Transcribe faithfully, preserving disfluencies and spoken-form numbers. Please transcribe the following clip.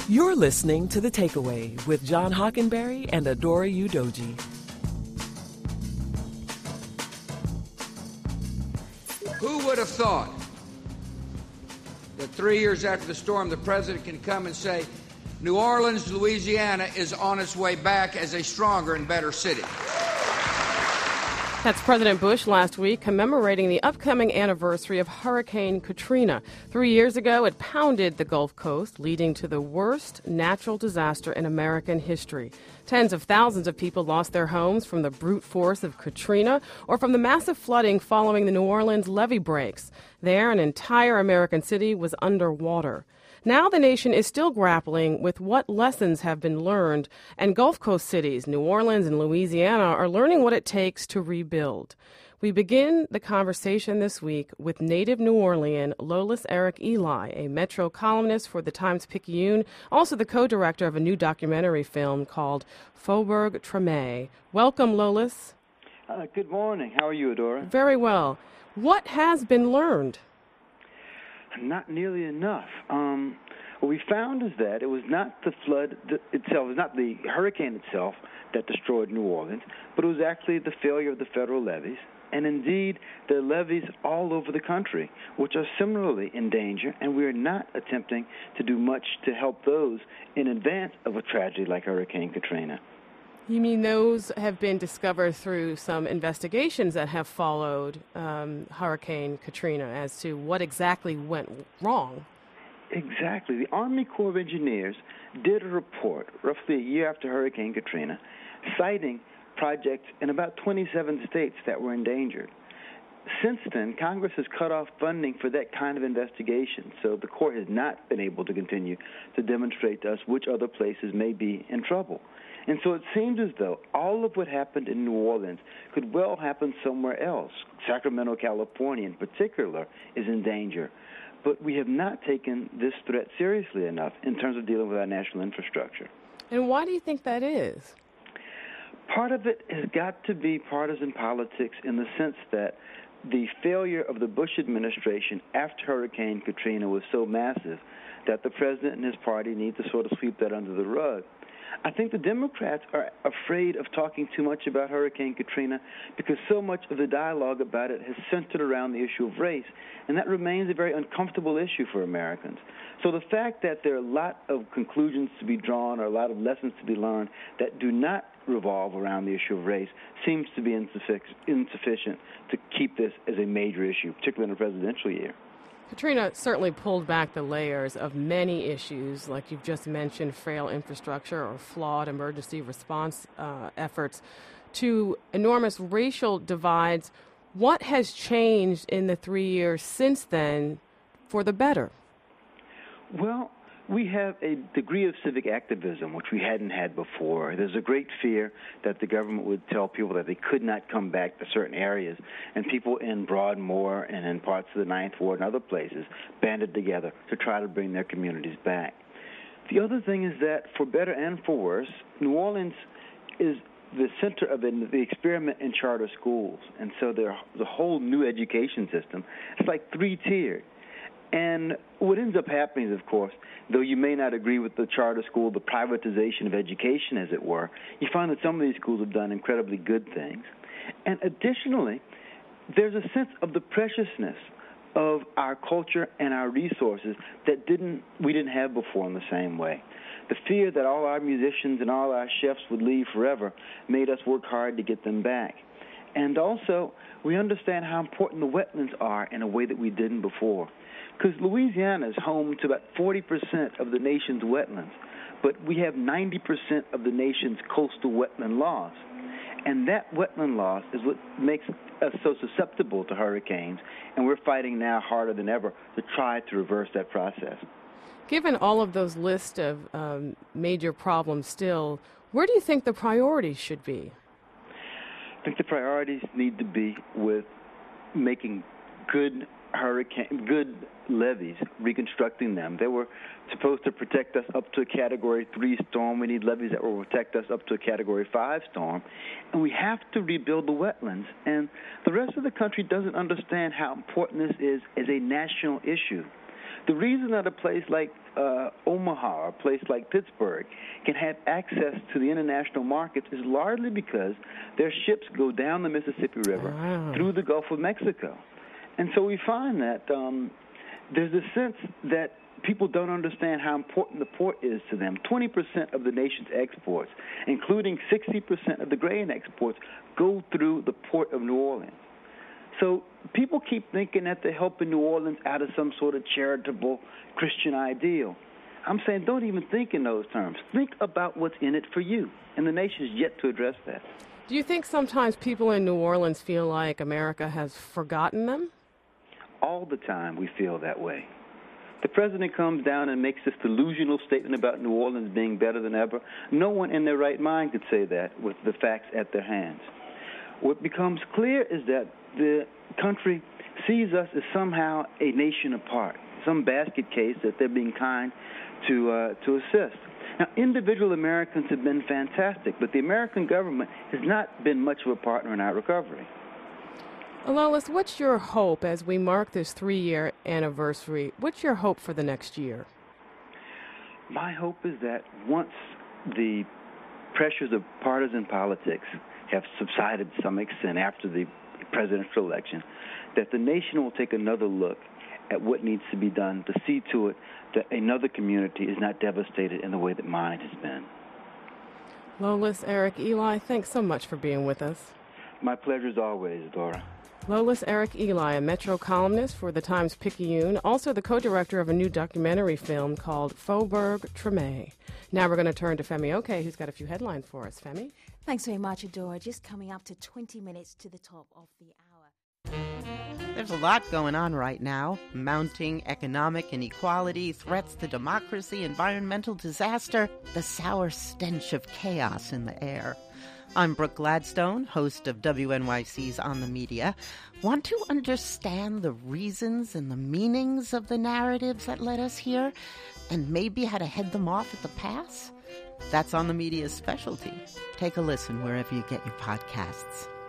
You're listening to The Takeaway with John Hockenberry and Adora Udoji. Who would have thought that three years after the storm, the president can come and say, New Orleans, Louisiana is on its way back as a stronger and better city? That's President Bush last week commemorating the upcoming anniversary of Hurricane Katrina. Three years ago, it pounded the Gulf Coast, leading to the worst natural disaster in American history. Tens of thousands of people lost their homes from the brute force of Katrina or from the massive flooding following the New Orleans levee breaks. There, an entire American city was underwater. Now the nation is still grappling with what lessons have been learned, and Gulf Coast cities, New Orleans and Louisiana, are learning what it takes to rebuild. We begin the conversation this week with native New Orlean Lolis Eric Eli, a Metro columnist for the Times-Picayune, also the co-director of a new documentary film called Faubourg Treme. Welcome, Lolis. Uh, good morning. How are you, Adora? Very well. What has been learned? Not nearly enough. Um, what we found is that it was not the flood itself, it was not the hurricane itself that destroyed New Orleans, but it was actually the failure of the federal levees, and indeed the levees all over the country, which are similarly in danger, and we are not attempting to do much to help those in advance of a tragedy like Hurricane Katrina. You mean those have been discovered through some investigations that have followed um, Hurricane Katrina as to what exactly went wrong? Exactly. The Army Corps of Engineers did a report roughly a year after Hurricane Katrina, citing projects in about twenty-seven states that were endangered. Since then, Congress has cut off funding for that kind of investigation, so the Corps has not been able to continue to demonstrate to us which other places may be in trouble. And so it seems as though all of what happened in New Orleans could well happen somewhere else. Sacramento, California in particular, is in danger. But we have not taken this threat seriously enough in terms of dealing with our national infrastructure. And why do you think that is? Part of it has got to be partisan politics in the sense that the failure of the Bush administration after Hurricane Katrina was so massive that the president and his party need to sort of sweep that under the rug. I think the Democrats are afraid of talking too much about Hurricane Katrina because so much of the dialogue about it has centered around the issue of race, and that remains a very uncomfortable issue for Americans. So the fact that there are a lot of conclusions to be drawn or a lot of lessons to be learned that do not revolve around the issue of race seems to be insufficient to keep this as a major issue, particularly in a presidential year. Katrina certainly pulled back the layers of many issues, like you've just mentioned, frail infrastructure or flawed emergency response uh, efforts, to enormous racial divides. What has changed in the three years since then for the better? Well, we have a degree of civic activism, which we hadn't had before. There's a great fear that the government would tell people that they could not come back to certain areas, and people in Broadmoor and in parts of the Ninth Ward and other places banded together to try to bring their communities back. The other thing is that, for better and for worse, New Orleans is the center of it, the experiment in charter schools, and so the whole new education system is like three-tiered. And what ends up happening is, of course, though you may not agree with the charter school, the privatization of education, as it were, you find that some of these schools have done incredibly good things. And additionally, there's a sense of the preciousness of our culture and our resources that didn't we didn't have before in the same way. The fear that all our musicians and all our chefs would leave forever made us work hard to get them back. And also, we understand how important the wetlands are in a way that we didn't before. Because Louisiana is home to about forty percent of the nation's wetlands, but we have ninety percent of the nation's coastal wetland loss. And that wetland loss is what makes us so susceptible to hurricanes, and we're fighting now harder than ever to try to reverse that process. Given all of those lists of um, major problems still, where do you think the priorities should be? I think the priorities need to be with making good hurricane, good levees, reconstructing them. They were supposed to protect us up to a Category three storm. We need levees that will protect us up to a Category five storm. And we have to rebuild the wetlands. And the rest of the country doesn't understand how important this is as a national issue. The reason that a place like uh, Omaha or a place like Pittsburgh can have access to the international markets is largely because their ships go down the Mississippi River wow. through the Gulf of Mexico. And so we find that um, there's a sense that people don't understand how important the port is to them. twenty percent of the nation's exports, including sixty percent of the grain exports, go through the port of New Orleans. So people keep thinking that they're helping New Orleans out of some sort of charitable Christian ideal. I'm saying don't even think in those terms. Think about what's in it for you, and the nation's yet to address that. Do you think sometimes people in New Orleans feel like America has forgotten them? All the time we feel that way. The president comes down and makes this delusional statement about New Orleans being better than ever. No one in their right mind could say that with the facts at their hands. What becomes clear is that the country sees us as somehow a nation apart, some basket case that they're being kind to uh, to assist. Now, individual Americans have been fantastic, but the American government has not been much of a partner in our recovery. Alolis, what's your hope as we mark this three-year anniversary? What's your hope for the next year? My hope is that once the pressures of partisan politics have subsided to some extent after the presidential election, that the nation will take another look at what needs to be done to see to it that another community is not devastated in the way that mine has been. Lolis Eric Ely, thanks so much for being with us. My pleasure as always, Dora. Lolis Eric Ely, a Metro columnist for the Times-Picayune, also the co-director of a new documentary film called Faubourg Treme. Now we're going to turn to Femi Oke, who's got a few headlines for us. Femi? Thanks very much, Adora. Just coming up to twenty minutes to the top of the hour. There's a lot going on right now. Mounting economic inequality, threats to democracy, environmental disaster, the sour stench of chaos in the air. I'm Brooke Gladstone, host of W N Y C's On the Media. Want to understand the reasons and the meanings of the narratives that led us here, and maybe how to head them off at the pass? That's On the Media's specialty. Take a listen wherever you get your podcasts.